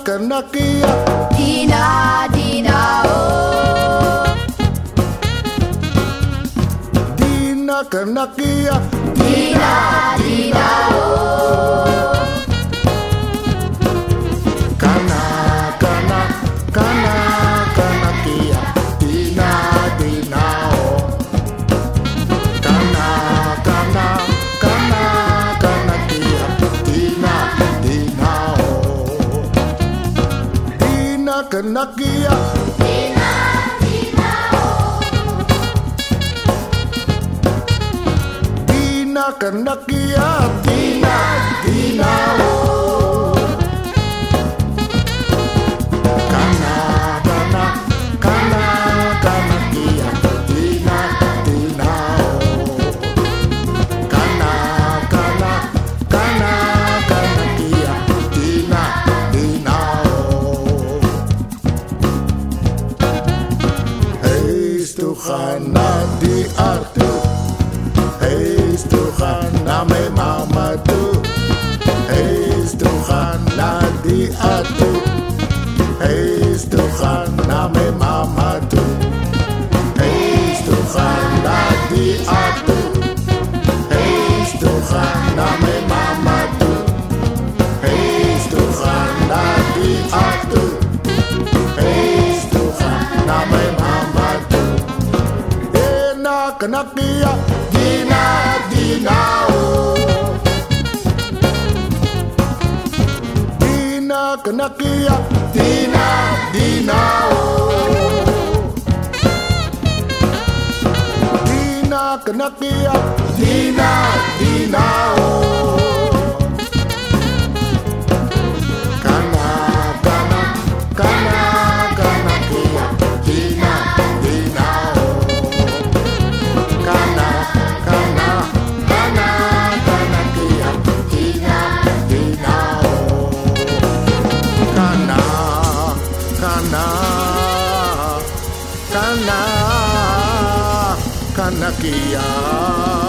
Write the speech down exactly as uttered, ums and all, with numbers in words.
kena kia Dina, Dina, oh. Dina kena kia Dina, Dina, oh. Kana, kana, kana, kana kia Dina, Dina, oh. Kana, kana, kana, kana kia Dina, Dina, oh. Dina kena kia Dina, Dina, oh. Dina kena kia Dina, Dina, oh. Kana, kana, kana, kana kia Dina, Dina, oh. Kana, kana, kana, kana kia Dina, Dina, oh. Heis Tuhan na diatur, Heis Tuhan na may mamadu, Heis Tuhan na diatur, Heis Tuhan na may mamadu, Heis Tuhan na diatur, Heis Tuhan na may mamadu, Heis Tuhan na diatur, Heis Tuhan na may mamadu. Ena kena kia Dina, Dina, oh. Dina kena kia Dina, Dina, oh. Dina kena kia Dina, Dina, oh. Kana, kana, kana, kana kia Dina, Dina, oh. Kana, kana, kana, kana kia Dina, Dina, oh. Kana, kana, kana, kana kia